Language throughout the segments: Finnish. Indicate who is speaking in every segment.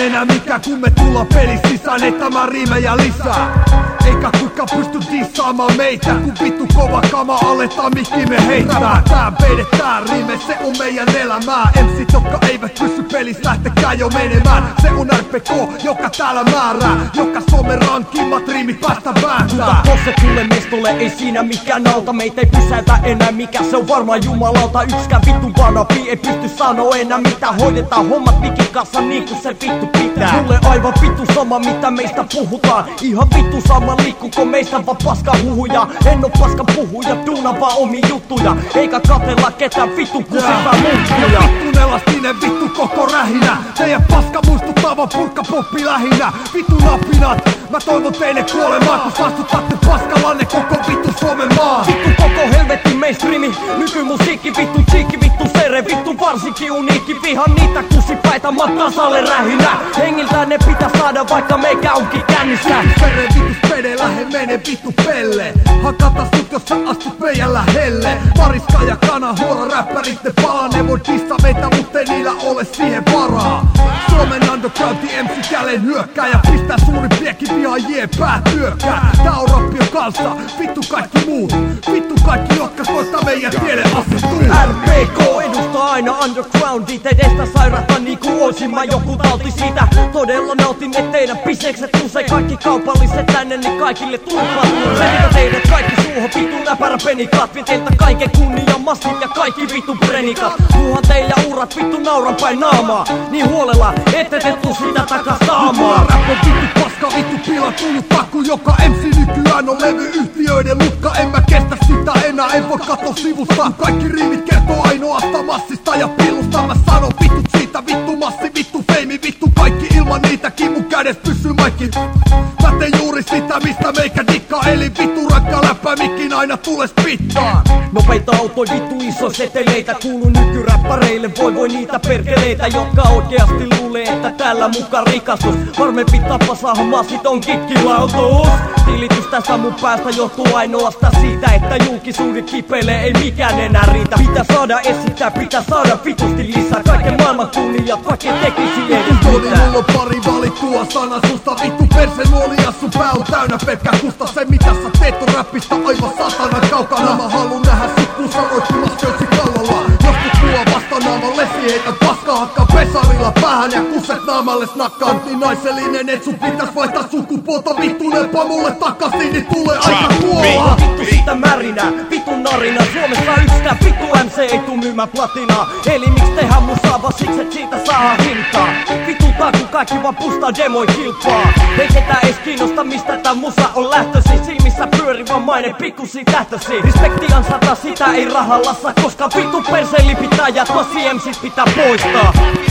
Speaker 1: enää mikään kun me tullaan pelin sisään, että mä riimejä lisää. Eikä kukaan pysty dissaamaan meitä, kun vittu kova kama aletaan mikki me heittää. Tää vedetään riime, se on meidän elämää. MCt, jotka eivät pysy pelissä, lähtekää jo menemään. Se on RPK, joka täällä määrää, joka Suomen rankimmat riimit päästä vääntää.
Speaker 2: Tosse sulle mestolle, ei siinä mikään auta. Meitä ei pysäytä enää mikä, se on varmaan jumalauta. Yksikään vittu vanapi ei pysty sanoo enää mitä. Hoidetaan hommat mikin kanssa niin kuin se vittu pitää. Mulle aivan vittu sama mitä meistä puhutaan. Ihan vittu sama liikkuko meistä vaan paska huhuja. En oo paska puhuja, duuna vaan omi juttuja. Eikä katella ketään vittu kusipää muuttuja.
Speaker 1: Vittu nelastinen, vittu koko rähinä. Teidän paska muistuttaa vaan purkkapoppi lähinnä. Vittu napinat, mä toivon teille kuolemaa, kun saastutatte paskalanne koko vittu Suomen maa.
Speaker 2: Vittu koko helvetti mainstreami, nykymusiikki vittu cheekki, vittu sere, vittu varsinkin uniikki. Vihan niitä kusipäitä, mä tasalle rähinä. Hengiltä ne pitää saada vaikka meikä onkin kännissä.
Speaker 1: Sere vittu spede, lähe mene vittu pelle. Hakata sut jos sä astut meidän lähelle. Mariska ja kana, huola räppärit ne palaa. Ne voi dissa meitä, mutta ei niillä ole siihen varaa. Suomen undergroundi MC jälleen hyökkää ja pistää suuri piekki vihan jee päätyökkää. Tää on rappio kanssa, vittu kaikki muut. Vittu kaikki jotka koittaa meidän tielle asettuu.
Speaker 2: RPK edustaa aina undergroundit. Edestä sairasta niinku oisin mä joku tauti siitä. Todella nautin et teidän pisekset usein. Kaikki kaupalliset tänne niin kaikille turpaan. Se mitä teidät kaikki suuhun vittu näpärä penikat. Vien teiltä kaiken kunnian massit ja kaikki vittu prenikat. Tuuhan teillä urat vittu nauran päin naamaa. Niin huolella ette te tuu sitä takas saamaan.
Speaker 1: Rap on vittu paska, vittu pilatunut takku. Joka MC nykyään on levyyhtiöiden mutka. En mä kestä sitä enää, en voi katsoa sivusta. Kaikki riivit kertoo ainoasta massista ja pillusta. Mä sanon vittu siitä, vittu massi, vittu feimi, vittu kaikki. Ilman niitäkin mun kädes pysyy maikki. Mä teen juuri sitä, mistä meikä dikkaa. Eli vittu rankka läppä, mikin aina tulee spittaan.
Speaker 2: Nopeita autoja, vittu iso seteleitä. Kuuluu nykyräppäreille, voi niitä perkeleitä. Jotka oikeasti luulee, että täällä muka rikastus. Varmempi tapa saada massit on kikkilautus. Tilitys tästä mun päästä johtuu ainoastaan siitä, että julkisuuden kipeilee, ei mikään enää riitä. Pitää saada esittää, pitää saada vitusti lisää. Kaiken maailman kunniat, vaikka tekisi edes mitään.
Speaker 1: Mulla on pari valittua sanaa susta. Vittu perse nuoli ja sun pää on täynnä pelkkää kusta. Se mitä sä teet on räppistä aivan satanan kaukana. Mä haluun nähdä sut kuussa roikkumassa köysi kallolla. Joskus tuo vasta naamalle, heitä paskaa hakkaa pesarilla päähän ja kuset naamalle snakkaan. Niin naisellinen et sun pitäis vaihtaa sukupuolta. Vittu lepa mulle takaisin, niin tulee aika kuolla.
Speaker 2: Vittu sitä märinää, vittu narina. Suomessa yksikään vittu MC ei tuu myymään platinaa. Eli miksi tehdään musaa vaan siksi et siitä saa hintaa. Vittu kun kaikki vaan pustaa demoi kilpaa. Ei ketään ees kiinnosta mistä tää musa on lähtösi. Silmissä pyöri vaan maine pikkusi tähtösi. Respekti ansata sitä ei rahalla saa. Koska vittu perseili pitää ja tosi MCs pitää poistaa.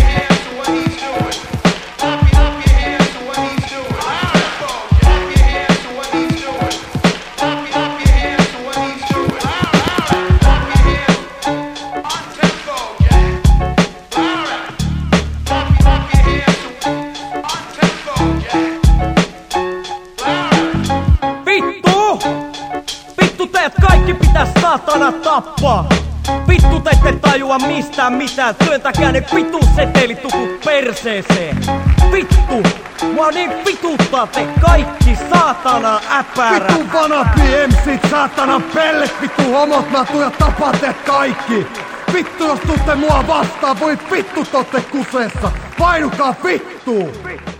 Speaker 2: Vittu teet kaikki pitäis saatana tappaa. Vittu te ette tajua mistään mitään. Työntäkää ne vittu setelitukut perseeseen. Vittu, mua niin vituttaa te kaikki saatana äpärät.
Speaker 1: Vittu vanapi MCt, saatana pellet, vittu homot, mä tuun ja tapaan teet kaikki. Vittu jos tuutte mua vastaan, voi vittu totte kuseessa. Painukaa vittu!